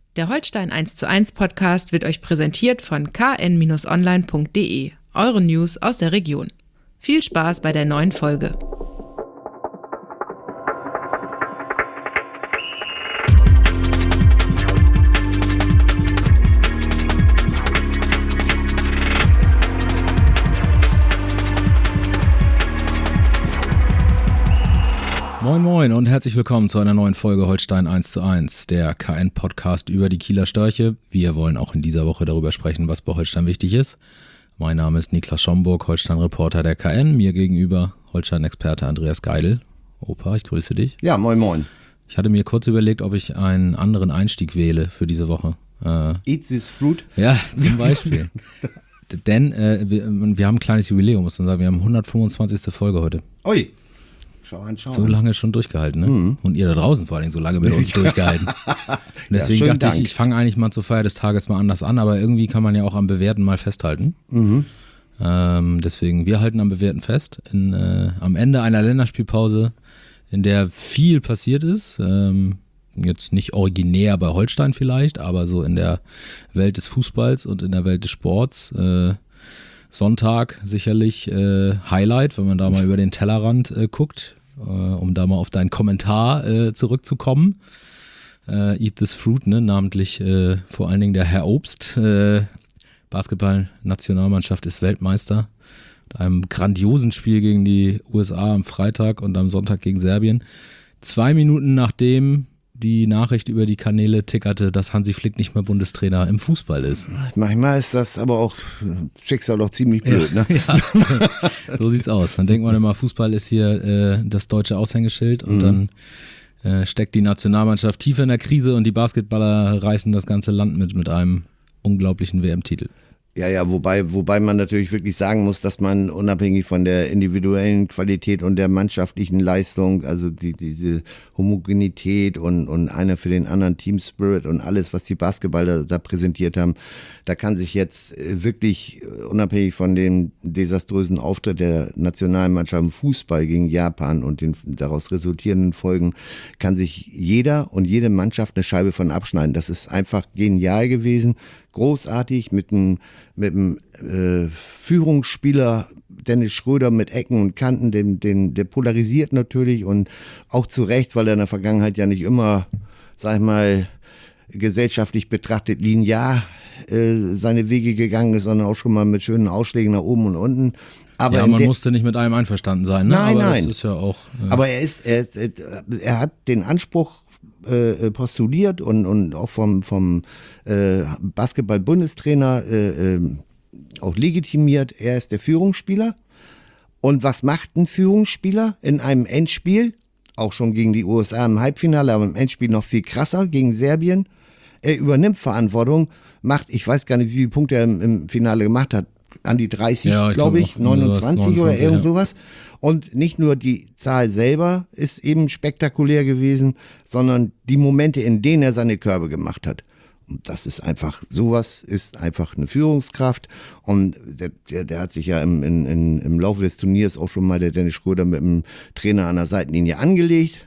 Der Holstein 1:1 Podcast wird euch präsentiert von kn-online.de, eure News aus der Region. Viel Spaß bei der neuen Folge. Moin Moin und herzlich willkommen zu einer neuen Folge Holstein 1:1, der KN-Podcast über die Kieler Störche. Wir wollen auch in dieser Woche darüber sprechen, was bei Holstein wichtig ist. Mein Name ist Niklas Schomburg, Holstein-Reporter der KN. Mir gegenüber Holstein-Experte Andreas Geidel. Opa, ich grüße dich. Ja, moin moin. Ich hatte mir kurz überlegt, ob ich einen anderen Einstieg wähle für diese Woche. Eat this fruit? Ja, zum Beispiel. Denn wir haben ein kleines Jubiläum, muss man sagen. Wir haben 125. Folge heute. Ui. Schau an. So lange schon durchgehalten, ne? Mhm. Und ihr da draußen vor allem so lange mit uns durchgehalten. Und deswegen ja, dachte ich fange eigentlich mal zur Feier des Tages mal anders an, aber irgendwie kann man ja auch am Bewährten mal festhalten. Mhm. Deswegen, wir halten am Bewährten fest. Am Ende einer Länderspielpause, in der viel passiert ist, jetzt nicht originär bei Holstein vielleicht, aber so in der Welt des Fußballs und in der Welt des Sports. Sonntag sicherlich Highlight, wenn man da mal über den Tellerrand guckt. Um da mal auf deinen Kommentar zurückzukommen. Eat this fruit, ne? Namentlich vor allen Dingen der Herr Obst. Basketball-Nationalmannschaft ist Weltmeister. Mit einem grandiosen Spiel gegen die USA am Freitag und am Sonntag gegen Serbien. 2 Minuten nachdem die Nachricht über die Kanäle tickerte, dass Hansi Flick nicht mehr Bundestrainer im Fußball ist. Manchmal ist das aber auch Schicksal doch ziemlich blöd, ja, ne? Ja, so sieht's aus. Dann denkt man immer, Fußball ist hier das deutsche Aushängeschild und dann steckt die Nationalmannschaft tief in der Krise und die Basketballer reißen das ganze Land mit einem unglaublichen WM-Titel. Ja, wobei man natürlich wirklich sagen muss, dass man unabhängig von der individuellen Qualität und der mannschaftlichen Leistung, also diese Homogenität und einer für den anderen Team Spirit und alles, was die Basketballer da präsentiert haben, da kann sich jetzt wirklich unabhängig von dem desaströsen Auftritt der Nationalmannschaft im Fußball gegen Japan und den daraus resultierenden Folgen, kann sich jeder und jede Mannschaft eine Scheibe von abschneiden. Das ist einfach genial gewesen. Großartig mit dem Führungsspieler Dennis Schröder mit Ecken und Kanten, der polarisiert natürlich und auch zu Recht, weil er in der Vergangenheit ja nicht immer, sag ich mal, gesellschaftlich betrachtet linear seine Wege gegangen ist, sondern auch schon mal mit schönen Ausschlägen nach oben und unten. Aber ja, man musste nicht mit allem einverstanden sein, ne? Nein, aber nein. Das ist ja auch. Aber er hat den Anspruch postuliert und auch vom Basketball-Bundestrainer auch legitimiert, er ist der Führungsspieler. Und was macht ein Führungsspieler in einem Endspiel? Auch schon gegen die USA im Halbfinale, aber im Endspiel noch viel krasser, gegen Serbien. Er übernimmt Verantwortung, ich weiß gar nicht, wie viele Punkte er im Finale gemacht hat, an die 30, ja, glaube ich, 29 oder irgend sowas. Und nicht nur die Zahl selber ist eben spektakulär gewesen, sondern die Momente, in denen er seine Körbe gemacht hat. Und das ist einfach, sowas ist einfach eine Führungskraft. Und der hat sich ja im Laufe des Turniers auch schon mal der Dennis Schröder mit dem Trainer an der Seitenlinie angelegt.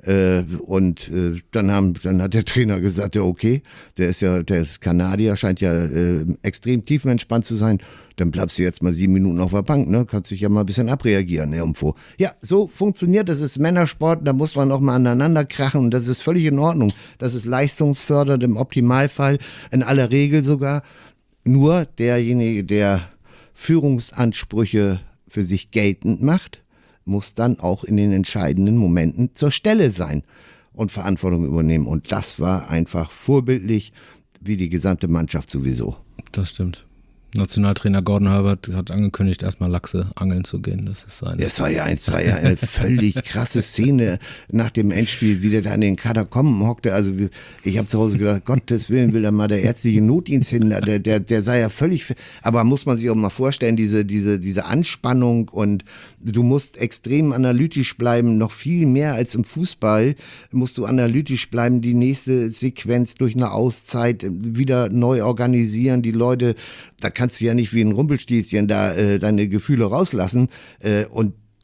Dann hat der Trainer gesagt, ja okay, der ist Kanadier, scheint ja extrem tiefenentspannt zu sein, dann bleibst du jetzt mal 7 Minuten auf der Bank, ne? Kannst dich ja mal ein bisschen abreagieren irgendwo. Ja, so funktioniert, das ist Männersport, da muss man auch mal aneinander krachen und das ist völlig in Ordnung. Das ist leistungsfördernd im Optimalfall, in aller Regel sogar. Nur derjenige, der Führungsansprüche für sich geltend macht, muss dann auch in den entscheidenden Momenten zur Stelle sein und Verantwortung übernehmen. Und das war einfach vorbildlich, wie die gesamte Mannschaft sowieso. Das stimmt. Nationaltrainer Gordon Herbert hat angekündigt, erstmal Lachse angeln zu gehen. Das war ja eine völlig krasse Szene nach dem Endspiel, wie der da in den Katakomben hockte. Also ich habe zu Hause gedacht, Gottes Willen, will da mal der ärztliche Notdienst hin. Der sei ja völlig, aber muss man sich auch mal vorstellen, diese Anspannung, und du musst extrem analytisch bleiben, noch viel mehr als im Fußball musst du analytisch bleiben, die nächste Sequenz durch eine Auszeit wieder neu organisieren, die Leute, da kannst du ja nicht wie ein Rumpelstilzchen da deine Gefühle rauslassen, und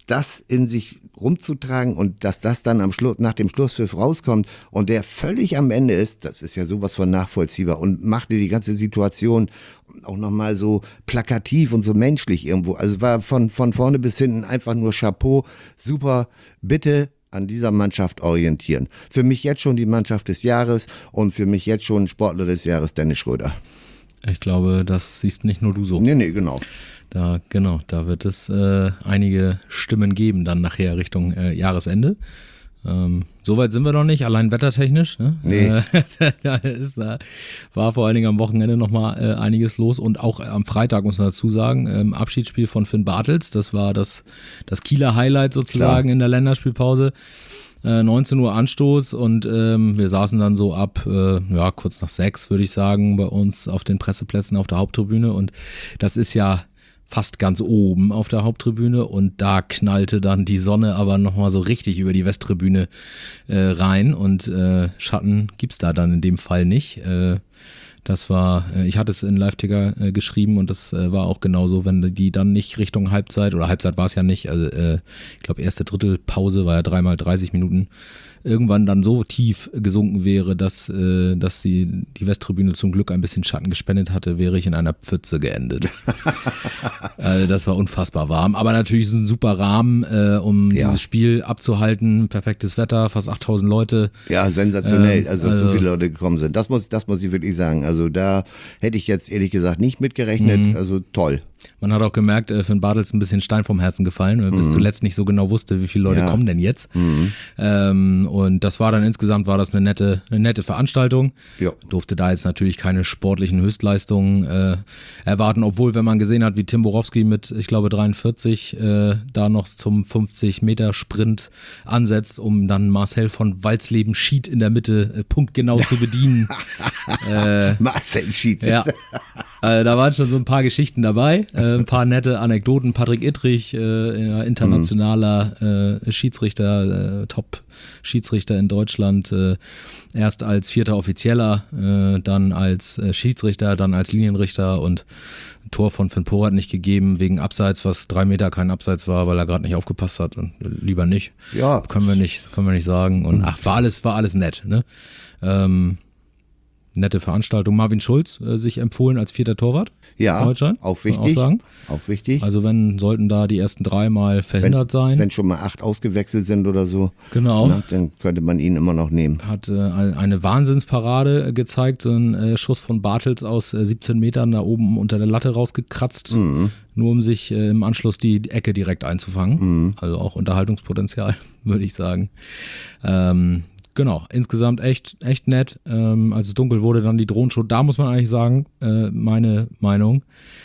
das in sich rumzutragen und dass das dann am Schluss, nach dem Schlusspfiff rauskommt und der völlig am Ende ist, das ist ja sowas von nachvollziehbar und machte die ganze Situation auch nochmal so plakativ und so menschlich irgendwo. Also war von vorne bis hinten einfach nur Chapeau, super, bitte an dieser Mannschaft orientieren. Für mich jetzt schon die Mannschaft des Jahres und für mich jetzt schon Sportler des Jahres Dennis Schröder. Ich glaube, das siehst nicht nur du so. Nee, genau. Da wird es einige Stimmen geben dann nachher Richtung Jahresende. Soweit sind wir noch nicht, allein wettertechnisch. Ne? Nee. Da war vor allen Dingen am Wochenende nochmal einiges los und auch am Freitag, muss man dazu sagen, Abschiedsspiel von Finn Bartels, das war das Kieler Highlight sozusagen in der Länderspielpause. 19 Uhr Anstoß und wir saßen dann so ab, kurz nach 6 würde ich sagen, bei uns auf den Presseplätzen auf der Haupttribüne und das ist ja fast ganz oben auf der Haupttribüne und da knallte dann die Sonne aber nochmal so richtig über die Westtribüne rein und Schatten gibt's da dann in dem Fall nicht. Das war, ich hatte es in Live-Ticker geschrieben und das war auch genauso, wenn die dann nicht Richtung Halbzeit, oder Halbzeit war es ja nicht, also ich glaube erste Drittelpause war ja 3 x 30 Minuten, irgendwann dann so tief gesunken wäre, dass die Westtribüne zum Glück ein bisschen Schatten gespendet hatte, wäre ich in einer Pfütze geendet. Das war unfassbar warm, aber natürlich ist ein super Rahmen, um dieses Spiel abzuhalten, perfektes Wetter, fast 8000 Leute. Ja, sensationell, dass so viele Leute gekommen sind, das muss ich wirklich sagen, also da hätte ich jetzt ehrlich gesagt nicht mitgerechnet, also toll. Man hat auch gemerkt, Finn Bartels ein bisschen Stein vom Herzen gefallen, weil bis zuletzt nicht so genau wusste, wie viele Leute kommen denn jetzt. Und das war dann insgesamt eine nette Veranstaltung. Ja. Durfte da jetzt natürlich keine sportlichen Höchstleistungen erwarten, obwohl, wenn man gesehen hat, wie Tim Borowski mit, ich glaube, 43 da noch zum 50-Meter-Sprint ansetzt, um dann Marcel von Walsleben-Schied in der Mitte punktgenau zu bedienen. Marcel Schied. Ja. Da waren schon so ein paar Geschichten dabei, ein paar nette Anekdoten. Patrick Ittrich, internationaler Schiedsrichter, Top-Schiedsrichter in Deutschland, erst als 4. Offizieller, dann als Schiedsrichter, dann als Linienrichter und ein Tor von Finn Porat nicht gegeben, wegen Abseits, was 3 Meter kein Abseits war, weil er gerade nicht aufgepasst hat und lieber nicht. Ja. Können wir nicht sagen. Und war alles nett, ne? Nette Veranstaltung. Marvin Schulz sich empfohlen als 4. Torwart. Ja, Deutschland, auch wichtig. Auch wichtig. Also sollten da die ersten 3 mal verhindert sein. Wenn schon mal 8 ausgewechselt sind oder so. Genau. Na, dann könnte man ihn immer noch nehmen. Hat eine Wahnsinnsparade gezeigt, so ein Schuss von Bartels aus 17 Metern da oben unter der Latte rausgekratzt, nur um sich im Anschluss die Ecke direkt einzufangen. Also auch Unterhaltungspotenzial, würde ich sagen. Genau, insgesamt echt nett. Als es dunkel wurde, dann die Drohnenshow. Da muss man eigentlich sagen, meine Meinung,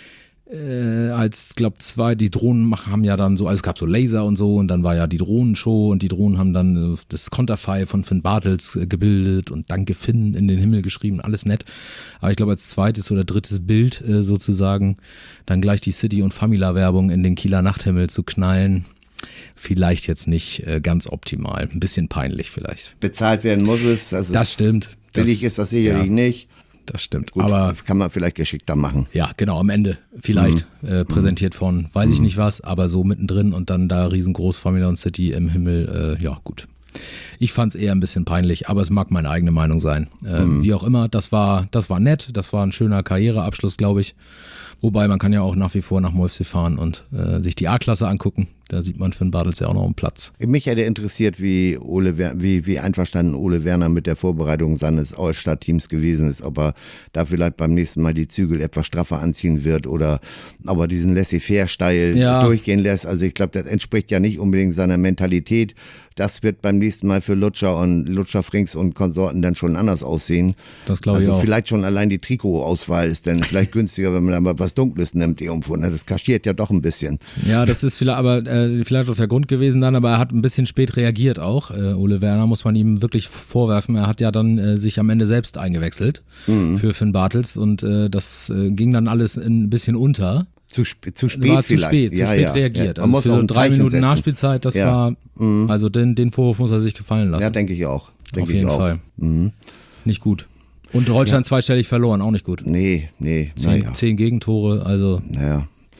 als, glaube 2, die Drohnen haben ja dann so, also es gab so Laser und so und dann war ja die Drohnenshow und die Drohnen haben dann das Konterfei von Finn Bartels gebildet und Danke Finn in den Himmel geschrieben, alles nett. Aber ich glaube, als 2. oder 3. Bild sozusagen dann gleich die City- und Famila-Werbung in den Kieler Nachthimmel zu knallen, vielleicht jetzt nicht ganz optimal. Ein bisschen peinlich vielleicht. Bezahlt werden muss es. Das stimmt. Billig ist das sicherlich nicht. Das stimmt. Gut, aber kann man vielleicht geschickter machen. Ja, genau, am Ende vielleicht präsentiert von, weiß ich nicht was, aber so mittendrin und dann da riesengroß Family und City im Himmel, ja gut. Ich fand es eher ein bisschen peinlich, aber es mag meine eigene Meinung sein. Wie auch immer, das war nett, das war ein schöner Karriereabschluss, glaube ich. Wobei man kann ja auch nach wie vor nach Moefsee fahren und sich die A-Klasse angucken. Da sieht man Finn Bartels ja auch noch einen Platz. Mich hätte interessiert, wie einverstanden Ole Werner mit der Vorbereitung seines All-Star-Teams gewesen ist. Ob er da vielleicht beim nächsten Mal die Zügel etwas straffer anziehen wird oder ob er diesen Laissez-faire-Style durchgehen lässt. Also ich glaube, das entspricht ja nicht unbedingt seiner Mentalität. Das wird beim nächsten Mal für Lutscher Frings und Konsorten dann schon anders aussehen. Das glaube ich auch. Vielleicht schon allein die Trikotauswahl ist dann vielleicht günstiger, wenn man da mal was Dunkles nimmt irgendwo. Das kaschiert ja doch ein bisschen. Ja, das ist vielleicht auch der Grund gewesen dann, aber er hat ein bisschen spät reagiert auch. Ole Werner muss man ihm wirklich vorwerfen. Er hat ja dann sich am Ende selbst eingewechselt für Finn Bartels und das ging dann alles ein bisschen unter. Zu spät reagiert. Man muss für auch ein 3 Minuten setzen. Nachspielzeit, das war, also den Vorwurf muss er sich gefallen lassen. Ja, denke ich auch. Auf jeden Fall. Nicht gut. Und Holstein zweistellig verloren, auch nicht gut. Nee. 10 Gegentore, also. Naja.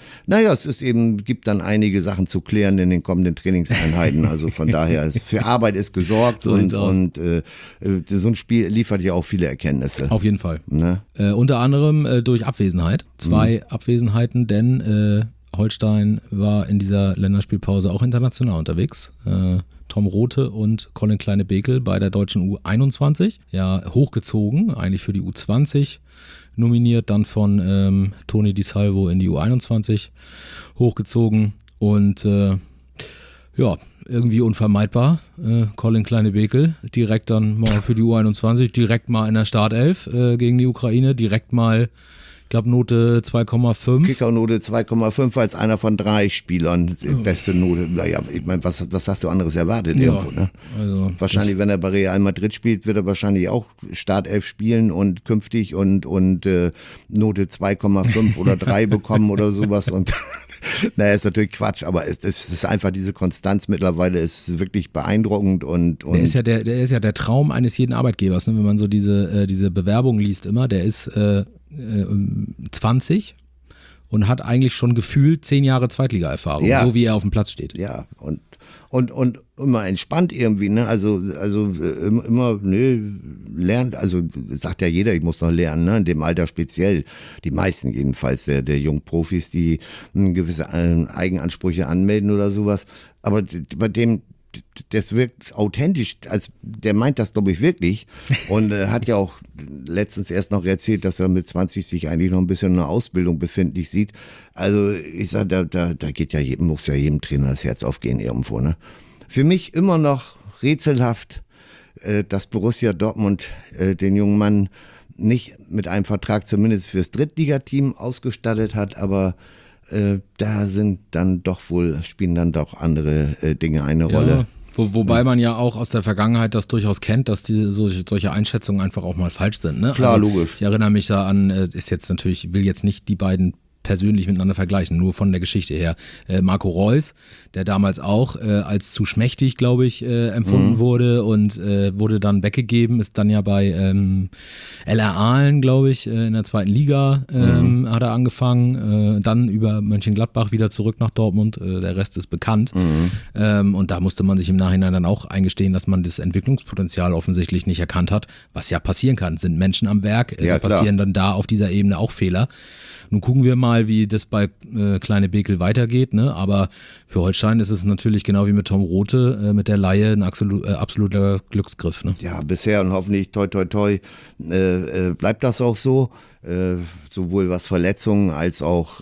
naja, gibt dann einige Sachen zu klären in den kommenden Trainingseinheiten. Also von daher, für Arbeit ist gesorgt so und so ein Spiel liefert ja auch viele Erkenntnisse. Auf jeden Fall. Ne? Unter anderem durch Abwesenheit. 2 Abwesenheiten, denn Holstein war in dieser Länderspielpause auch international unterwegs. Tom Rothe und Colin Kleine-Bekel bei der deutschen U21. Ja, hochgezogen, eigentlich für die U20. Nominiert, dann von Toni Di Salvo in die U21 hochgezogen. Und irgendwie unvermeidbar. Colin Kleine-Bekel direkt dann mal für die U21, direkt mal in der Startelf gegen die Ukraine, direkt mal, ich glaube, Note 2,5. Kickernote 2,5 als einer von 3 Spielern. Beste Note. Naja, ich meine, was hast du anderes erwartet? Ja, irgendwo, ne? Also wahrscheinlich, wenn er bei Real Madrid spielt, wird er wahrscheinlich auch Startelf spielen und künftig und Note 2,5 oder 3 bekommen oder sowas. Und naja, ist natürlich Quatsch, aber es ist einfach diese Konstanz mittlerweile ist wirklich beeindruckend und der ist ja der Traum eines jeden Arbeitgebers, ne? Wenn man so diese Bewerbung liest immer, der ist 20 und hat eigentlich schon gefühlt 10 Jahre Zweitliga-Erfahrung, so wie er auf dem Platz steht. Ja, und immer entspannt irgendwie, ne? Also immer, lernt, also sagt ja jeder, ich muss noch lernen, ne? In dem Alter speziell, die meisten jedenfalls der jungen Profis, die gewisse Eigenansprüche anmelden oder sowas, aber bei dem, das wirkt authentisch, also der meint das, glaube ich, wirklich und hat ja auch letztens erst noch erzählt, dass er mit 20 sich eigentlich noch ein bisschen in der Ausbildung befindlich sieht. Also ich sage, da geht ja muss ja jedem Trainer das Herz aufgehen irgendwo, ne? Für mich immer noch rätselhaft, dass Borussia Dortmund den jungen Mann nicht mit einem Vertrag zumindest fürs Drittligateam ausgestattet hat, aber da spielen dann doch andere Dinge eine Rolle. Wobei man ja auch aus der Vergangenheit das durchaus kennt, dass solche Einschätzungen einfach auch mal falsch sind. Ne? Klar, also, logisch. Ich erinnere mich da an, will jetzt nicht die beiden persönlich miteinander vergleichen, nur von der Geschichte her. Marco Reus, der damals auch als zu schmächtig, glaube ich, empfunden wurde und wurde dann weggegeben, ist dann ja bei LR Ahlen, glaube ich, in der 2. Liga hat er angefangen, dann über Mönchengladbach wieder zurück nach Dortmund, der Rest ist bekannt. Und da musste man sich im Nachhinein dann auch eingestehen, dass man das Entwicklungspotenzial offensichtlich nicht erkannt hat, was ja passieren kann. Sind Menschen am Werk, passieren dann da auf dieser Ebene auch Fehler. Nun gucken wir mal, wie das bei Kleine-Bekel weitergeht, ne? Aber für Holstein ist es natürlich genau wie mit Tom Rothe mit der Leihe ein absoluter Glücksgriff. Ne? Ja, bisher und hoffentlich toi toi toi bleibt das auch so, sowohl was Verletzungen als auch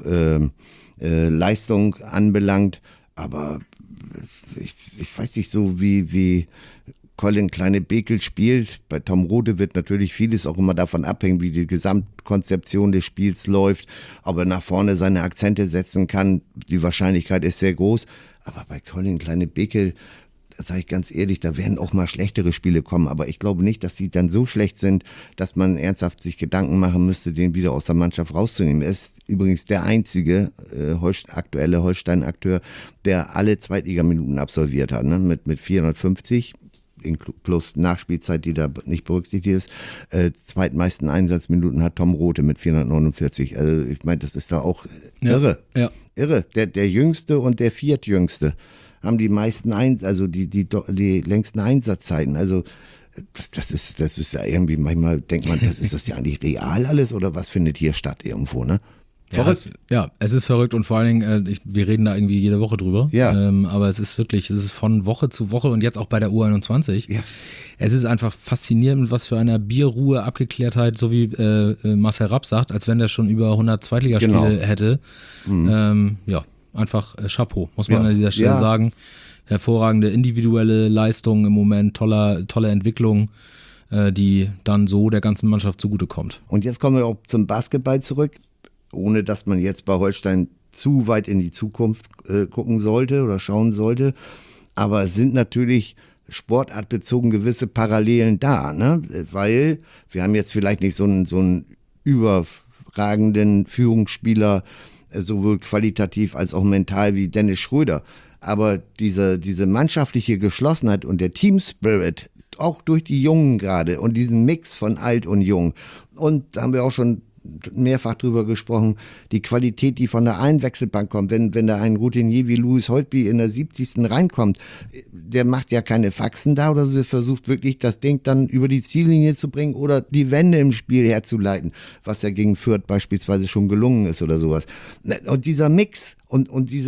Leistung anbelangt, aber ich weiß nicht, so wie Colin Kleine-Bekel spielt. Bei Tom Rothe wird natürlich vieles auch immer davon abhängen, wie die Gesamtkonzeption des Spiels läuft, ob er nach vorne seine Akzente setzen kann. Die Wahrscheinlichkeit ist sehr groß. Aber bei Colin Kleine-Bekel, da sage ich ganz ehrlich, da werden auch mal schlechtere Spiele kommen. Aber ich glaube nicht, dass sie dann so schlecht sind, dass man ernsthaft sich Gedanken machen müsste, den wieder aus der Mannschaft rauszunehmen. Er ist übrigens der einzige aktuelle Holstein-Akteur, der alle Zweitligaminuten absolviert hat, ne? Mit 450. Plus Nachspielzeit, die da nicht berücksichtigt ist. Zweitmeisten Einsatzminuten hat Tom Rothe mit 449. Also ich meine, das ist da auch irre. Ja. Irre. Der Jüngste und der Viertjüngste haben die meisten die längsten Einsatzzeiten. Also das ist ja irgendwie, manchmal denkt man, ist das ja eigentlich real alles oder was findet hier statt irgendwo, ne? Verrückt. Ja, es ist verrückt und vor allen Dingen, wir reden da irgendwie jede Woche drüber. Ja. Aber es ist von Woche zu Woche und jetzt auch bei der U21. Ja. Es ist einfach faszinierend, mit was für einer Bierruhe, Abgeklärtheit, so wie Marcel Rapp sagt, als wenn der schon über 100 Zweitligaspiele hätte. Einfach Chapeau, muss man an dieser Stelle sagen. Hervorragende individuelle Leistung im Moment, tolle Entwicklung, die dann so der ganzen Mannschaft zugutekommt. Und jetzt kommen wir auch zum Basketball zurück. Ohne dass man jetzt bei Holstein zu weit in die Zukunft gucken sollte oder schauen sollte. Aber es sind natürlich sportartbezogen gewisse Parallelen da, ne? Weil wir haben jetzt vielleicht nicht so einen überragenden Führungsspieler, sowohl qualitativ als auch mental wie Dennis Schröder. Aber diese mannschaftliche Geschlossenheit und der Team-Spirit, auch durch die Jungen gerade und diesen Mix von alt und jung. Und da haben wir auch schon mehrfach drüber gesprochen, die Qualität, die von der einen Wechselbank kommt, wenn da ein Routinier wie Louis Holtby in der 70. reinkommt, der macht ja keine Faxen da oder so, der versucht wirklich das Ding dann über die Ziellinie zu bringen oder die Wende im Spiel herzuleiten, was ja gegen Fürth beispielsweise schon gelungen ist oder sowas. Und dieser Mix und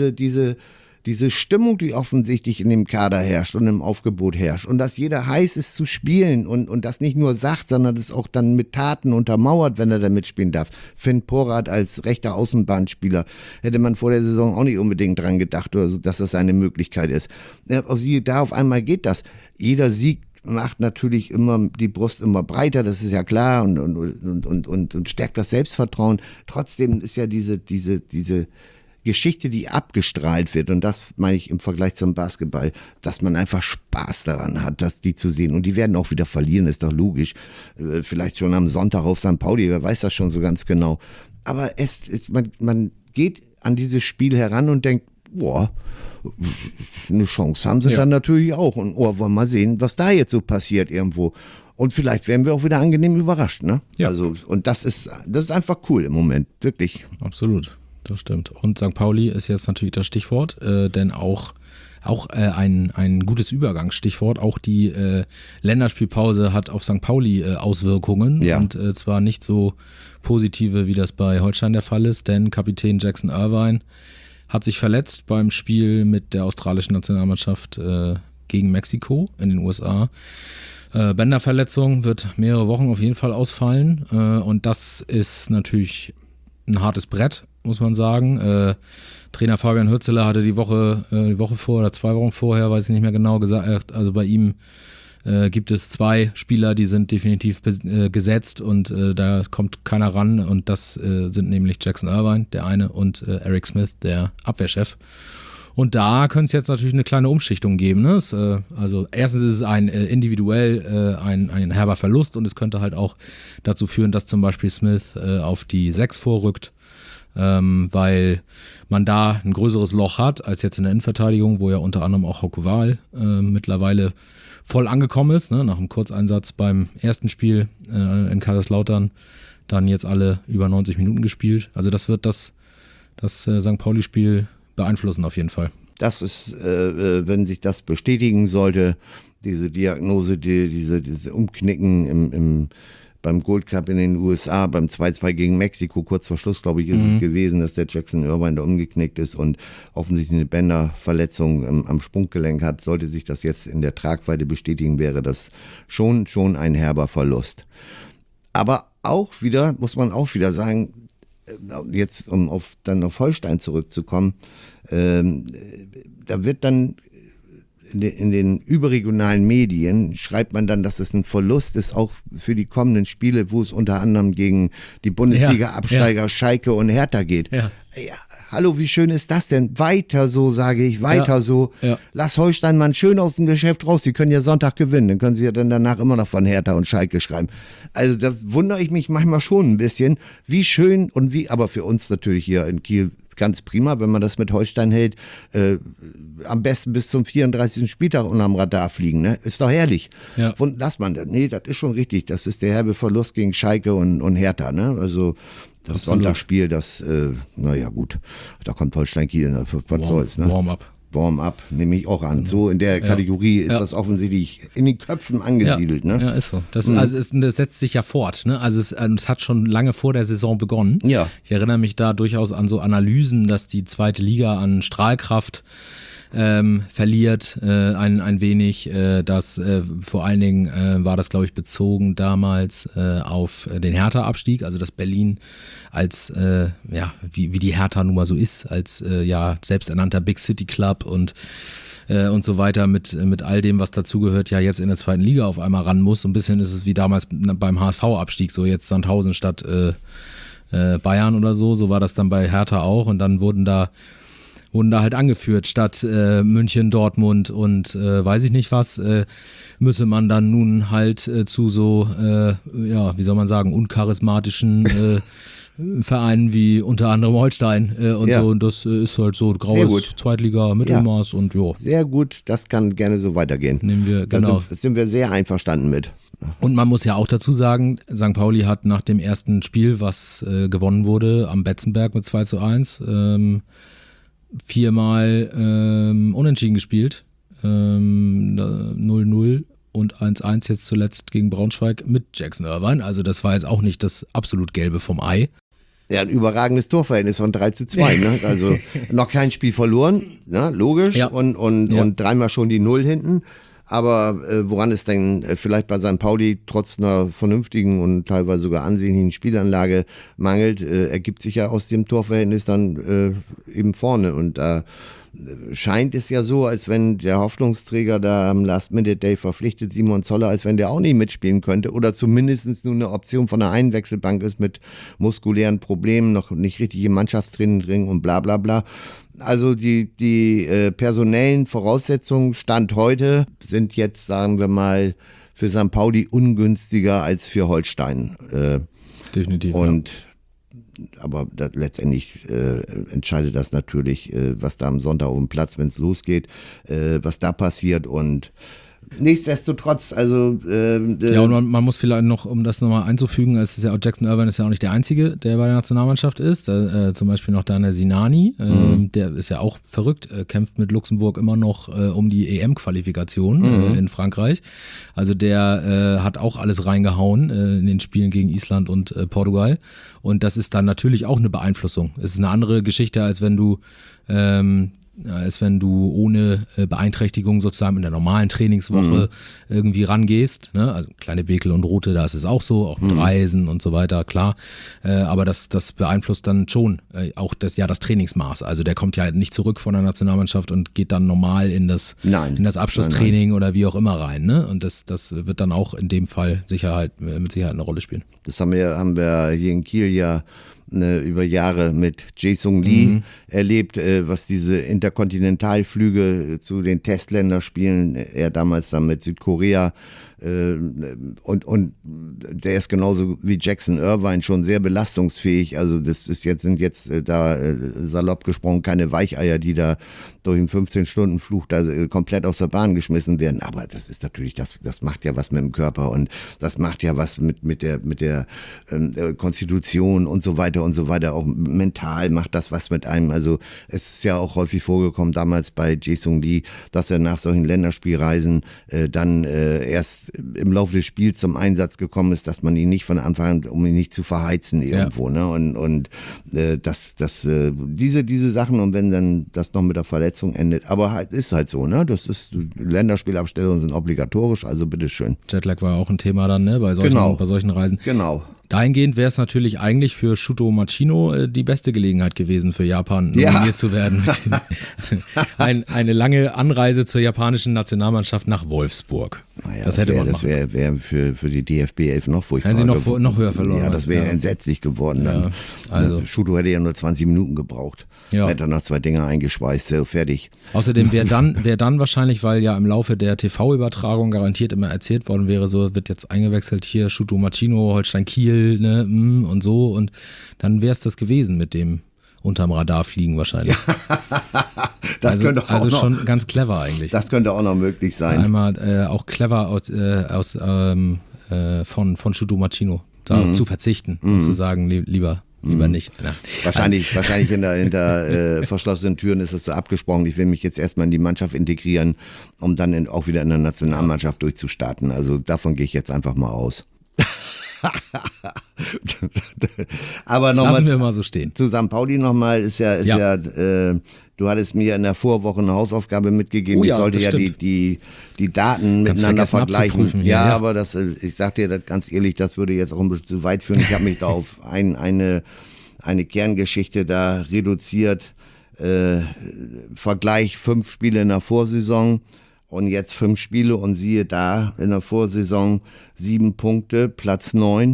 diese Stimmung, die offensichtlich in dem Kader herrscht und im Aufgebot herrscht und dass jeder heiß ist zu spielen und das nicht nur sagt, sondern das auch dann mit Taten untermauert, wenn er da mitspielen darf. Finn Porat als rechter Außenbahnspieler hätte man vor der Saison auch nicht unbedingt dran gedacht, oder so, dass das eine Möglichkeit ist. Da auf einmal geht das. Jeder Sieg macht natürlich immer die Brust immer breiter, das ist ja klar, und stärkt das Selbstvertrauen. Trotzdem ist ja diese Geschichte, die abgestrahlt wird, und das meine ich im Vergleich zum Basketball, dass man einfach Spaß daran hat, die zu sehen. Und die werden auch wieder verlieren, ist doch logisch. Vielleicht schon am Sonntag auf St. Pauli, wer weiß das schon so ganz genau. Aber man geht an dieses Spiel heran und denkt, boah, eine Chance haben sie dann natürlich auch. Und wollen wir mal sehen, was da jetzt so passiert irgendwo. Und vielleicht werden wir auch wieder angenehm überrascht, ne? Ja. Also, und das ist einfach cool im Moment, wirklich. Absolut. Das stimmt. Und St. Pauli ist jetzt natürlich das Stichwort, denn auch ein gutes Übergangsstichwort. Auch die Länderspielpause hat auf St. Pauli Auswirkungen und zwar nicht so positive, wie das bei Holstein der Fall ist, denn Kapitän Jackson Irvine hat sich verletzt beim Spiel mit der australischen Nationalmannschaft gegen Mexiko in den USA. Bänderverletzung, wird mehrere Wochen auf jeden Fall ausfallen und das ist natürlich ein hartes Brett, muss man sagen. Trainer Fabian Hürzeler hatte die Woche vor oder 2 Wochen vorher, weiß ich nicht mehr genau, gesagt, also bei ihm gibt es 2 Spieler, die sind definitiv gesetzt und da kommt keiner ran und das sind nämlich Jackson Irvine, der eine, und Eric Smith, der Abwehrchef. Und da könnte es jetzt natürlich eine kleine Umschichtung geben. Ne? Also erstens ist es individuell ein herber Verlust und es könnte halt auch dazu führen, dass zum Beispiel Smith auf die 6 vorrückt, weil man da ein größeres Loch hat als jetzt in der Innenverteidigung, wo ja unter anderem auch Hauke Wahl mittlerweile voll angekommen ist, ne? Nach einem Kurzeinsatz beim ersten Spiel in Kaiserslautern, dann jetzt alle über 90 Minuten gespielt. Also das wird das St. Pauli-Spiel beeinflussen auf jeden Fall. Das ist, wenn sich das bestätigen sollte, diese Diagnose, diese Umknicken beim Gold Cup in den USA, beim 2-2 gegen Mexiko, kurz vor Schluss, glaube ich, ist es gewesen, dass der Jackson Irvine da umgeknickt ist und offensichtlich eine Bänderverletzung am Sprunggelenk hat. Sollte sich das jetzt in der Tragweite bestätigen, wäre das schon ein herber Verlust. Aber auch wieder, muss man auch wieder sagen, jetzt um auf Holstein zurückzukommen, da wird dann in den überregionalen Medien schreibt man dann, dass es ein Verlust ist, auch für die kommenden Spiele, wo es unter anderem gegen die Bundesliga-Absteiger Schalke und Hertha geht. Ja. Ja, hallo, wie schön ist das denn? Weiter so, sage ich, weiter so. Ja. Lass Holstein mal schön aus dem Geschäft raus. Sie können ja Sonntag gewinnen, dann können sie ja dann danach immer noch von Hertha und Schalke schreiben. Also da wundere ich mich manchmal schon ein bisschen, wie schön und aber für uns natürlich hier in Kiel ganz prima, wenn man das mit Holstein hält, am besten bis zum 34. Spieltag unterm Radar fliegen, ne? Ist doch herrlich. Ja. Lass man das. Nee, das ist schon richtig. Das ist der herbe Verlust gegen Schalke und Hertha, ne? Also das Sonntagsspiel, naja gut, da kommt Holstein Kiel, ne? Was soll's, ne? Warm-up, nehme ich auch an. So in der Kategorie ist das offensichtlich in den Köpfen angesiedelt. Ne? Ja, ist so. Das setzt sich ja fort. Ne? Also es hat schon lange vor der Saison begonnen. Ja. Ich erinnere mich da durchaus an so Analysen, dass die zweite Liga an Strahlkraft verliert ein wenig. Das vor allen Dingen war das, glaube ich, bezogen damals auf den Hertha-Abstieg, also dass Berlin als, wie die Hertha nun mal so ist, als selbsternannter Big City Club und so weiter mit all dem, was dazugehört, ja jetzt in der zweiten Liga auf einmal ran muss. So ein bisschen ist es wie damals beim HSV-Abstieg, so jetzt Sandhausen statt Bayern oder so war das dann bei Hertha auch und dann wurden da halt angeführt, statt München, Dortmund und weiß ich nicht was, müsse man dann nun halt zu so, wie soll man sagen, uncharismatischen Vereinen wie unter anderem Holstein und so. Und das ist halt so graues Zweitliga, Mittelmaß und jo. Sehr gut, das kann gerne so weitergehen. Nehmen wir, genau. Da sind wir sehr einverstanden mit. Und man muss ja auch dazu sagen, St. Pauli hat nach dem ersten Spiel, was gewonnen wurde, am Betzenberg mit 2:1, 4-mal unentschieden gespielt. 0-0 und 1-1 jetzt zuletzt gegen Braunschweig mit Jackson Irvine. Also das war jetzt auch nicht das absolut Gelbe vom Ei. Ja, ein überragendes Torverhältnis von 3:2. Ne? Also noch kein Spiel verloren, ne? Logisch. Ja. Und 3-mal schon die 0 hinten. Aber woran es denn vielleicht bei St. Pauli trotz einer vernünftigen und teilweise sogar ansehnlichen Spielanlage mangelt, ergibt sich ja aus dem Torverhältnis dann eben vorne. Und da scheint es ja so, als wenn der Hoffnungsträger da am Last-Minute-Day verpflichtet, Simon Zoller, als wenn der auch nicht mitspielen könnte oder zumindest nur eine Option von der Einwechselbank ist mit muskulären Problemen, noch nicht richtig im Mannschaftstraining und bla bla bla. Also die personellen Voraussetzungen Stand heute sind jetzt, sagen wir mal, für St. Pauli ungünstiger als für Holstein. Definitiv. Und aber letztendlich entscheidet das natürlich, was da am Sonntag auf dem Platz, wenn es losgeht, was da passiert und nichtsdestotrotz, also ja, und man muss vielleicht noch, um das nochmal einzufügen, es ist ja auch Jackson Irvine ist ja auch nicht der Einzige, der bei der Nationalmannschaft ist, zum Beispiel noch Daniel Sinani, der ist ja auch verrückt, kämpft mit Luxemburg immer noch um die EM-Qualifikation in Frankreich, also der hat auch alles reingehauen in den Spielen gegen Island und Portugal und das ist dann natürlich auch eine Beeinflussung, es ist eine andere Geschichte, als wenn du ohne Beeinträchtigung sozusagen in der normalen Trainingswoche irgendwie rangehst. Ne? Also kleine Bekel und Rote, da ist es auch so, auch mit Reisen und so weiter, klar. Aber das beeinflusst dann schon auch das Trainingsmaß. Also der kommt ja nicht zurück von der Nationalmannschaft und geht dann normal in das Abschlusstraining oder wie auch immer rein. Ne? Und das wird dann auch in dem Fall mit Sicherheit eine Rolle spielen. Das haben wir hier in Kiel ja über Jahre mit Jae-Sung Lee erlebt, was diese Interkontinentalflüge zu den Testländerspielen, er damals dann mit Südkorea und der ist genauso wie Jackson Irvine schon sehr belastungsfähig, also das ist sind jetzt da salopp gesprochen keine Weicheier, die da durch einen 15-Stunden-Flug da komplett aus der Bahn geschmissen werden, aber das ist natürlich, das macht ja was mit dem Körper und das macht ja was mit der Konstitution und so weiter, auch mental macht das was mit einem, also es ist ja auch häufig vorgekommen damals bei Jae-Sung Lee, dass er nach solchen Länderspielreisen dann erst im Laufe des Spiels zum Einsatz gekommen ist, dass man ihn nicht von Anfang an, um ihn nicht zu verheizen irgendwo, ne? Und diese Sachen und wenn dann das noch mit der Verletzung endet, aber halt ist halt so, ne? Das ist Länderspielabstellungen sind obligatorisch, also bitteschön. Jetlag war auch ein Thema dann, ne? Bei solchen Reisen. Genau. Dahingehend wäre es natürlich eigentlich für Shuto Machino die beste Gelegenheit gewesen, für Japan nominiert zu werden. Eine lange Anreise zur japanischen Nationalmannschaft nach Wolfsburg. Naja, das wäre für die DFB 11 noch furchtbar. Hätten sie noch höher verloren. Ja, das wäre entsetzlich geworden. Dann. Ja, also. Shuto hätte ja nur 20 Minuten gebraucht. Ja. Hätte noch 2 Dinger eingeschweißt, so fertig. Außerdem wäre dann wahrscheinlich, weil ja im Laufe der TV-Übertragung garantiert immer erzählt worden wäre, so wird jetzt eingewechselt hier Shuto Machino, Holstein Kiel, ne, und so, und dann wäre es das gewesen mit dem unterm Radar fliegen wahrscheinlich. Das könnte auch noch, schon ganz clever eigentlich. Das könnte auch noch möglich sein. Einmal auch clever von Shuto Machino zu verzichten und zu sagen, lieber nicht. Ja. Wahrscheinlich hinter verschlossenen Türen ist es so abgesprochen. Ich will mich jetzt erstmal in die Mannschaft integrieren, um dann auch wieder in der Nationalmannschaft durchzustarten. Also davon gehe ich jetzt einfach mal aus. Aber noch lassen wir mal so stehen. Zu St. Pauli nochmal ist ja du hattest mir in der Vorwoche eine Hausaufgabe mitgegeben. Ich sollte ja die Daten miteinander vergleichen. Ja, aber ich sag dir das ganz ehrlich, das würde jetzt auch ein bisschen zu weit führen. Ich habe mich da auf eine Kerngeschichte da reduziert. Vergleich 5 Spiele in der Vorsaison und jetzt 5 Spiele und siehe da, in der Vorsaison 7 Punkte, Platz 9.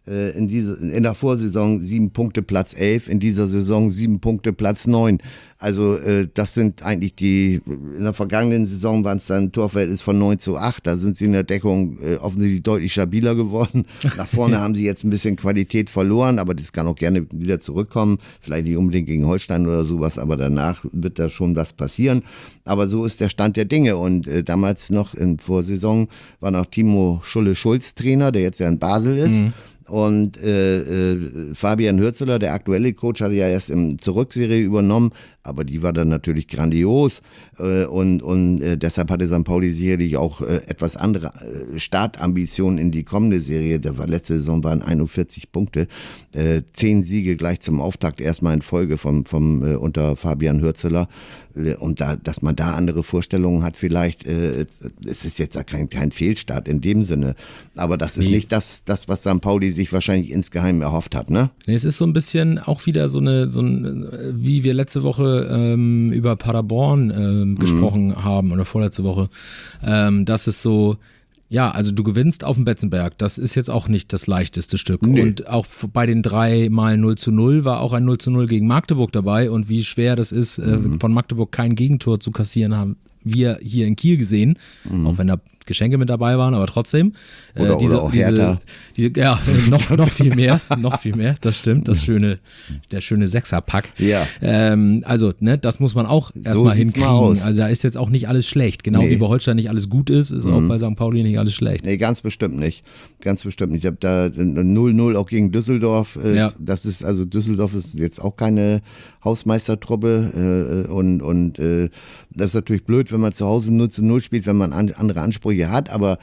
in der Vorsaison 7 Punkte Platz 11, in dieser Saison 7 Punkte Platz 9. Also das sind eigentlich in der vergangenen Saison waren es dann ein Torverhältnis von 9:8. Da sind sie in der Deckung offensichtlich deutlich stabiler geworden. Nach vorne haben sie jetzt ein bisschen Qualität verloren, aber das kann auch gerne wieder zurückkommen. Vielleicht nicht unbedingt gegen Holstein oder sowas, aber danach wird da schon was passieren. Aber so ist der Stand der Dinge. Und damals noch in Vorsaison war noch Timo Schulle-Schulz Trainer, der jetzt ja in Basel ist. Und Fabian Hürzeler, der aktuelle Coach, hatte ja erst im Zurückserie übernommen, aber die war dann natürlich grandios und deshalb hatte St. Pauli sicherlich auch etwas andere Startambitionen in die kommende Serie. Letzte Saison waren 41 Punkte, 10 Siege gleich zum Auftakt erstmal in Folge unter Fabian Hürzeler. Und dass man da andere Vorstellungen hat, vielleicht, es ist jetzt kein Fehlstart in dem Sinne, aber das ist nicht das, was St. Pauli sich wahrscheinlich insgeheim erhofft hat, ne? Nee, es ist so ein bisschen auch wieder wie wir letzte Woche über Paderborn gesprochen haben oder vorletzte Woche, dass es so, ja, also du gewinnst auf dem Betzenberg, das ist jetzt auch nicht das leichteste Stück. Nee. Und auch bei den 3 Mal 0:0 war auch ein 0:0 gegen Magdeburg dabei und wie schwer das ist, von Magdeburg kein Gegentor zu kassieren, haben wir hier in Kiel gesehen, auch wenn da Geschenke mit dabei waren, aber trotzdem. Oder auch Hertha. Ja, noch viel mehr, das stimmt, der schöne Sechserpack. Ja. Also, ne, das muss man auch erstmal hinkriegen. Also da ist jetzt auch nicht alles schlecht. Genau wie bei Holstein nicht alles gut ist auch bei St. Pauli nicht alles schlecht. Nee, ganz bestimmt nicht. Ganz bestimmt nicht. Ich habe da 0:0 auch gegen Düsseldorf. Düsseldorf ist jetzt auch keine Hausmeistertruppe und das ist natürlich blöd, wenn man zu Hause 0:0 spielt, wenn man andere Ansprüche hat, aber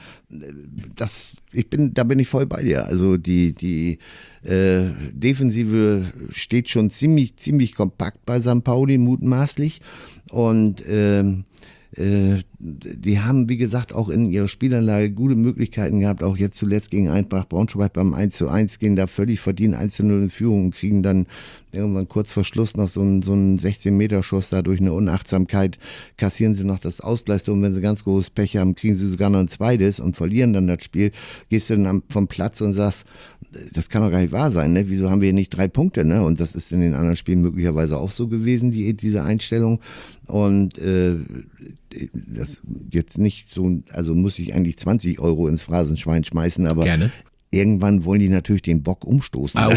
da bin ich voll bei dir. Also die Defensive steht schon ziemlich kompakt bei St. Pauli, mutmaßlich, und die haben, wie gesagt, auch in ihrer Spielanlage gute Möglichkeiten gehabt, auch jetzt zuletzt gegen Eintracht Braunschweig beim 1:1 gehen da völlig verdient 1:0 in Führung und kriegen dann irgendwann kurz vor Schluss noch so einen 16-Meter-Schuss da durch eine Unachtsamkeit, kassieren sie noch das Ausgleichstor und wenn sie ganz großes Pech haben, kriegen sie sogar noch ein zweites und verlieren dann das Spiel. Gehst du dann vom Platz und sagst, das kann doch gar nicht wahr sein, ne? Wieso haben wir hier nicht 3 Punkte, ne? Und das ist in den anderen Spielen möglicherweise auch so gewesen, diese Einstellung. Und das jetzt nicht so, also muss ich eigentlich 20 € ins Phrasenschwein schmeißen, aber gerne. Irgendwann wollen die natürlich den Bock umstoßen. Au.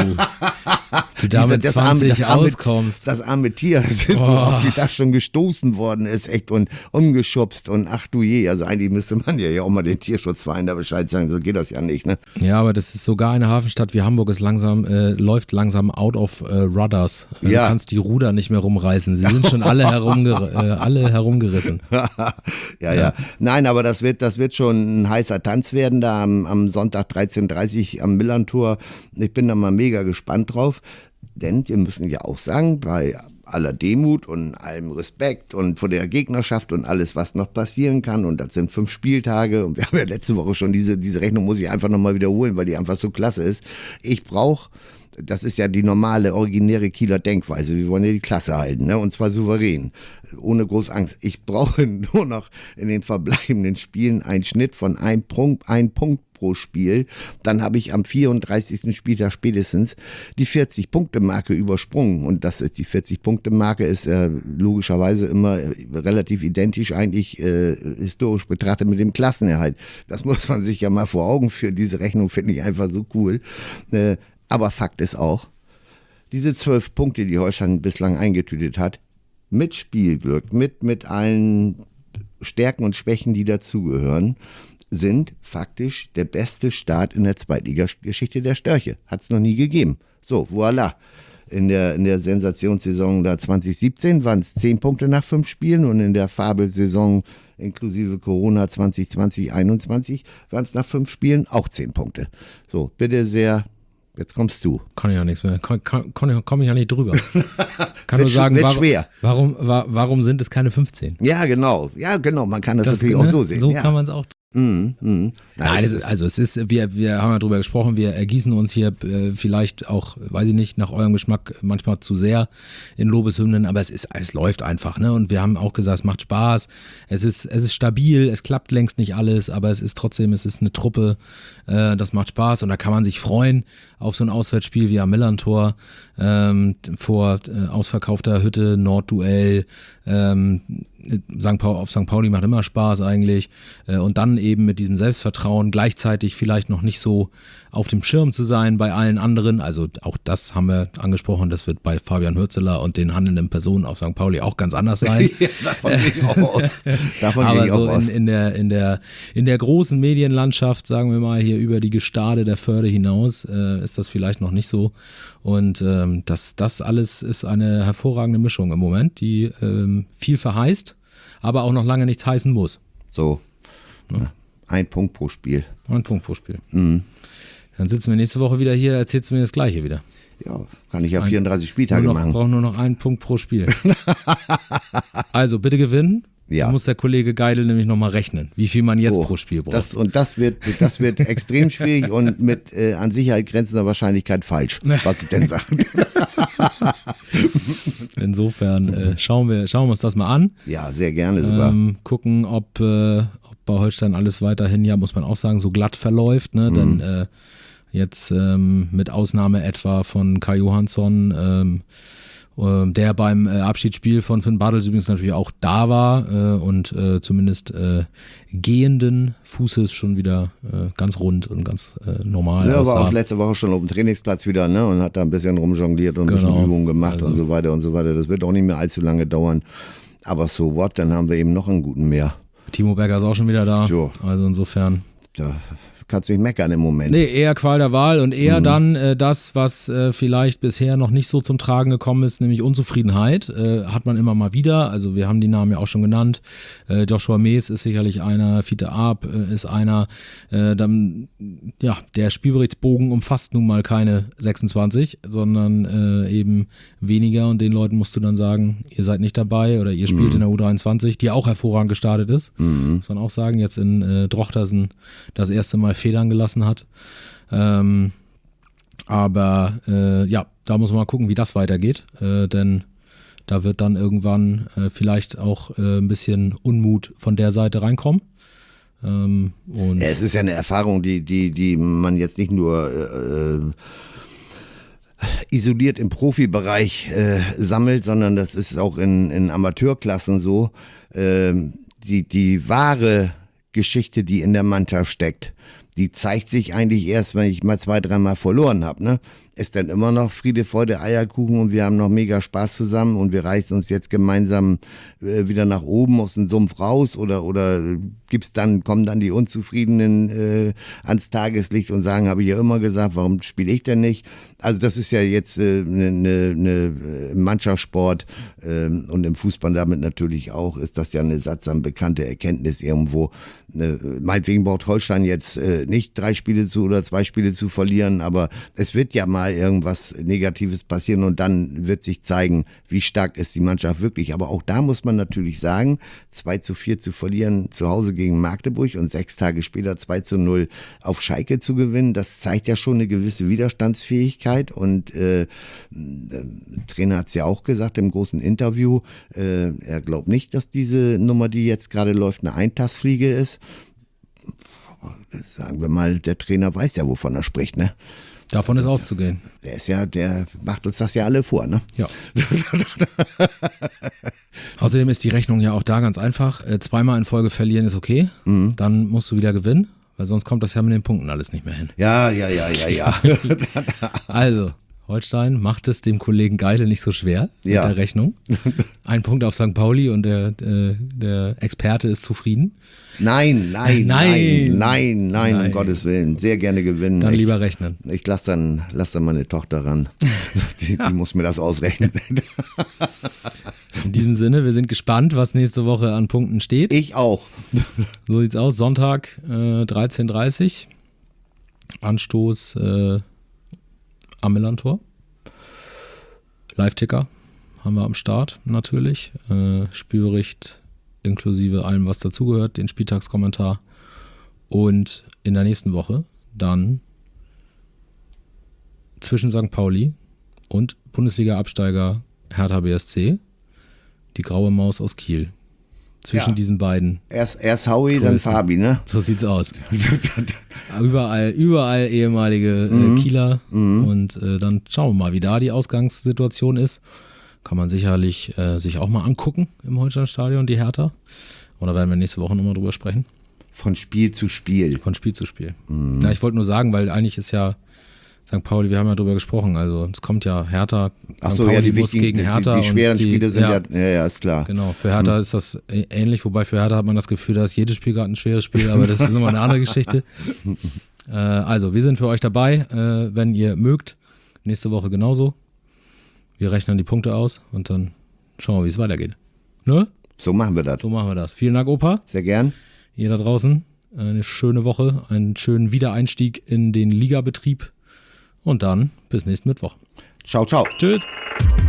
Du damit 20 auskommst. Das arme Tier, das wird so oft wie das schon gestoßen worden ist, echt, und umgeschubst und ach du je, also eigentlich müsste man ja auch mal den Tierschutzverein da Bescheid sagen, so geht das ja nicht, ne? Ja, aber das ist sogar eine Hafenstadt wie Hamburg läuft langsam out of rudders. Du kannst die Ruder nicht mehr rumreißen, sie sind schon alle herumgerissen. Ja. Nein, aber das wird schon ein heißer Tanz werden da am Sonntag 13:30 am Millerntor. Ich bin da mal mega gespannt drauf. Denn wir müssen ja auch sagen, bei aller Demut und allem Respekt und vor der Gegnerschaft und alles, was noch passieren kann, und das sind 5 Spieltage und wir haben ja letzte Woche schon diese Rechnung, muss ich einfach nochmal wiederholen, weil die einfach so klasse ist. Das ist ja die normale, originäre Kieler Denkweise. Wir wollen ja die Klasse halten, ne? Und zwar souverän, ohne groß Angst. Ich brauche nur noch in den verbleibenden Spielen einen Schnitt von ein Punkt pro Spiel. Dann habe ich am 34. Spieltag spätestens die 40-Punkte-Marke übersprungen. Und die 40-Punkte-Marke ist logischerweise immer relativ identisch eigentlich historisch betrachtet mit dem Klassenerhalt. Das muss man sich ja mal vor Augen führen. Diese Rechnung finde ich einfach so cool. Aber Fakt ist auch, diese 12 Punkte, die Holstein bislang eingetütet hat, mit Spielglück, mit allen Stärken und Schwächen, die dazugehören, sind faktisch der beste Start in der Zweitligageschichte der Störche. Hat es noch nie gegeben. So, voilà. In der Sensationssaison da 2017 waren es 10 Punkte nach 5 Spielen und in der Fabelsaison inklusive Corona 2020-21 waren es nach 5 Spielen auch 10 Punkte. So, bitte sehr. Jetzt kommst du. Kann ich ja nichts mehr. Komme ich ja nicht drüber. Kann nur sagen, warum sind es keine 15? Ja, genau. Man kann das natürlich auch so sehen. So kann man es auch Nein, also es ist, wir haben ja drüber gesprochen, wir ergießen uns hier vielleicht auch, weiß ich nicht, nach eurem Geschmack manchmal zu sehr in Lobeshymnen, aber es läuft einfach, ne? Und wir haben auch gesagt, es macht Spaß, es ist stabil, es klappt längst nicht alles, aber es ist eine Truppe, das macht Spaß und da kann man sich freuen auf so ein Auswärtsspiel wie am Millantor, vor ausverkaufter Hütte, Nordduell, auf St. Pauli macht immer Spaß eigentlich und dann eben mit diesem Selbstvertrauen gleichzeitig vielleicht noch nicht so auf dem Schirm zu sein bei allen anderen, also auch das haben wir angesprochen, das wird bei Fabian Hürzeler und den handelnden Personen auf St. Pauli auch ganz anders sein. Ja, davon gehe ich auch aus. Aber so in der großen Medienlandschaft, sagen wir mal hier über die Gestade der Förde hinaus, ist das vielleicht noch nicht so und das alles ist eine hervorragende Mischung im Moment, die viel verheißt, aber auch noch lange nichts heißen muss. So, ja. Ein Punkt pro Spiel. Ein Punkt pro Spiel. Mhm. Dann sitzen wir nächste Woche wieder hier, erzählst du mir das Gleiche wieder. Ja, kann ich ja 34 Spieltage machen. Brauchen nur noch einen Punkt pro Spiel. Also bitte gewinnen. Ja. Da muss der Kollege Geidel nämlich nochmal rechnen, wie viel man jetzt pro Spiel braucht. Das wird extrem schwierig und mit an Sicherheit grenzender Wahrscheinlichkeit falsch, was ich denn sage. Insofern schauen wir uns das mal an. Ja, sehr gerne sogar. Gucken, ob bei Holstein alles weiterhin, ja, muss man auch sagen, so glatt verläuft, ne? Denn jetzt mit Ausnahme etwa von Kai Johansson, der beim Abschiedsspiel von Finn Bartels übrigens natürlich auch da war und zumindest gehenden Fußes schon wieder ganz rund und ganz normal aussah. Ja, war auch letzte Woche schon auf dem Trainingsplatz wieder, ne, und hat da ein bisschen rumjongliert und ein bisschen Übungen gemacht und so weiter und so weiter. Das wird auch nicht mehr allzu lange dauern. Aber so what, dann haben wir eben noch einen guten mehr. Timo Berger ist auch schon wieder da, also insofern. Da kannst du nicht meckern im Moment. Nee, eher Qual der Wahl und eher dann das, was vielleicht bisher noch nicht so zum Tragen gekommen ist, nämlich Unzufriedenheit, hat man immer mal wieder, also wir haben die Namen ja auch schon genannt, Joshua Mees ist sicherlich einer, Fiete Arp ist einer, dann, ja, der Spielberichtsbogen umfasst nun mal keine 26, sondern eben weniger und den Leuten musst du dann sagen, ihr seid nicht dabei oder ihr spielt in der U23, die auch hervorragend gestartet ist, muss man auch sagen, jetzt in Drochtersen das erste Mal Federn gelassen hat. Aber ja, da muss man mal gucken, wie das weitergeht, denn da wird dann irgendwann vielleicht auch ein bisschen Unmut von der Seite reinkommen. Und ja, es ist ja eine Erfahrung, die man jetzt nicht nur isoliert im Profibereich sammelt, sondern das ist auch in Amateurklassen so. Die wahre Geschichte, die in der Mannschaft steckt, die zeigt sich eigentlich erst, wenn ich mal 2-3 Mal verloren habe, ne? Ist dann immer noch Friede, Freude, Eierkuchen und wir haben noch mega Spaß zusammen und wir reißen uns jetzt gemeinsam wieder nach oben aus dem Sumpf raus oder kommen dann die Unzufriedenen ans Tageslicht und sagen, habe ich ja immer gesagt, warum spiele ich denn nicht? Also das ist ja jetzt eine Mannschaftssport und im Fußball damit natürlich auch, ist das ja eine sattsam bekannte Erkenntnis irgendwo. Meinetwegen braucht Holstein jetzt nicht 3 Spiele oder 2 Spiele zu verlieren, aber es wird ja mal irgendwas Negatives passieren und dann wird sich zeigen, wie stark ist die Mannschaft wirklich. Aber auch da muss man natürlich sagen, 2-4 zu verlieren zu Hause gegen Magdeburg und 6 Tage später 2-0 auf Schalke zu gewinnen, das zeigt ja schon eine gewisse Widerstandsfähigkeit und Trainer hat es ja auch gesagt im großen Interview, er glaubt nicht, dass diese Nummer, die jetzt gerade läuft, eine Eintagsfliege ist. Sagen wir mal, der Trainer weiß ja, wovon er spricht, ne? Davon ist auszugehen. Der macht uns das ja alle vor, ne? Ja. Außerdem ist die Rechnung ja auch da ganz einfach. 2-mal in Folge verlieren ist okay, dann musst du wieder gewinnen, weil sonst kommt das ja mit den Punkten alles nicht mehr hin. Ja. Also, Holstein macht es dem Kollegen Geidel nicht so schwer mit der Rechnung. Ein Punkt auf St. Pauli und der Experte ist zufrieden. Nein, um Gottes Willen. Sehr gerne gewinnen. Dann lieber rechnen. Ich lass dann meine Tochter ran. Die muss mir das ausrechnen. In diesem Sinne, wir sind gespannt, was nächste Woche an Punkten steht. Ich auch. So sieht's aus. Sonntag 13:30 Anstoß am Millantor. Live-Ticker haben wir am Start natürlich. Spielbericht inklusive allem, was dazugehört, den Spieltagskommentar Und in der nächsten Woche dann zwischen St. Pauli und Bundesliga-Absteiger Hertha BSC, die graue Maus aus Kiel. Zwischen diesen beiden. Erst Howie, dann Fabi, ne? So sieht's aus. überall ehemalige Kieler. Und dann schauen wir mal, wie da die Ausgangssituation ist. Kann man sicherlich sich auch mal angucken im Holsteinstadion, die Hertha. Oder werden wir nächste Woche nochmal drüber sprechen? Von Spiel zu Spiel. Von Spiel zu Spiel. Ja, ich wollte nur sagen, weil eigentlich ist ja St. Pauli, wir haben ja drüber gesprochen, also es kommt ja Hertha, St. Pauli muss gegen Hertha. Die schweren Spiele sind ja, ist klar. Genau, für Hertha ist das ähnlich, wobei für Hertha hat man das Gefühl, da ist jedes Spiel gerade ein schweres Spiel, aber das ist nochmal eine andere Geschichte. Also, wir sind für euch dabei, wenn ihr mögt, nächste Woche genauso. Wir rechnen die Punkte aus und dann schauen wir, wie es weitergeht. Ne? So machen wir das. So machen wir das. Vielen Dank, Opa. Sehr gern. Ihr da draußen, eine schöne Woche, einen schönen Wiedereinstieg in den Ligabetrieb. Und dann bis nächsten Mittwoch. Ciao, ciao. Tschüss.